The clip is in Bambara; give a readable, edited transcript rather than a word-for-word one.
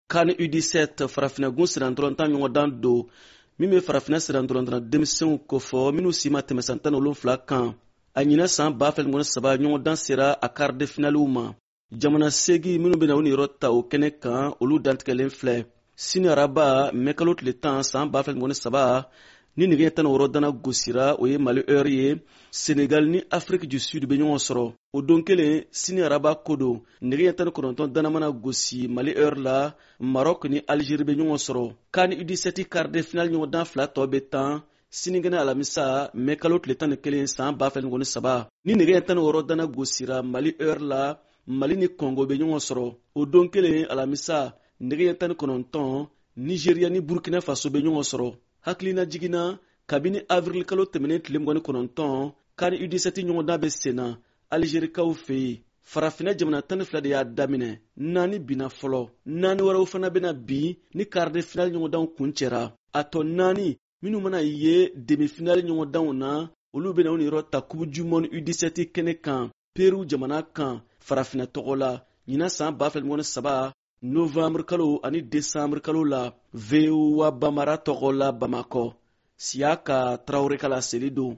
kan U17 farafinagun sirantolantan ɲɔgɔn dan do min bɛ farafina sirantolantan denmisɛnw kofɔ minnu si ma tɛmɛ san 17 kan. A ɲina san 2013 ɲɔgɔn dan sera a quart de finaliw ma. Jamana segi minnu bɛna u niyɔrɔ ta o kɛnɛ kan olu dantigɛlen filɛ. Sini araba mɛkalo tile 10 san 2013 ni nɛgɛ 16 dana gosira o ye Mali heure ye. Senegal ni Afrique du Sud bɛ ɲɔgɔn sɔrɔ. O don kelen sini araba ko don nɛgɛ 19 dana mana gosi Mali heure la. Maroc ni Algérie bɛ ɲɔgɔn sɔrɔ. kan U17 quart de finale ɲɔgɔn dan fila tɔ bɛ tan sinikɛnɛ alamisa mɛkalo tile 11 san 2013 ni nɛgɛ 16 dana gosira Mali heure la. Mali ni Congo bɛ ɲɔgɔn sɔrɔ. O don kelen alamisa nɛgɛ 19 Nigeria ni Burkina Faso bɛ ɲɔgɔn sɔrɔ. Hakilina jiginna kabini avril kalo tɛmɛnen tile 29 kan U17 ɲɔgɔn dan bɛ senna Algérikaw fɛ yen. Farafina jamana 12 de y'a daminɛ. 4 bina fɔlɔ. 4 wɛrɛw fana bɛna bi ni quart de finale ɲɔgɔn dan kun cɛra. A tɔ 4 minnu mana ye demi-finale ɲɔgɔn danw na olu bɛna u niyɔrɔ ta Coupe du Monde U17 kɛnɛ kan Peru jamana kan farafina tɔgɔ la ɲina san 2013 novembre kalo ani décembre kalo la VOA Bamara tɔgɔ la Bamakɔ. Siaka Traoré kala seli don.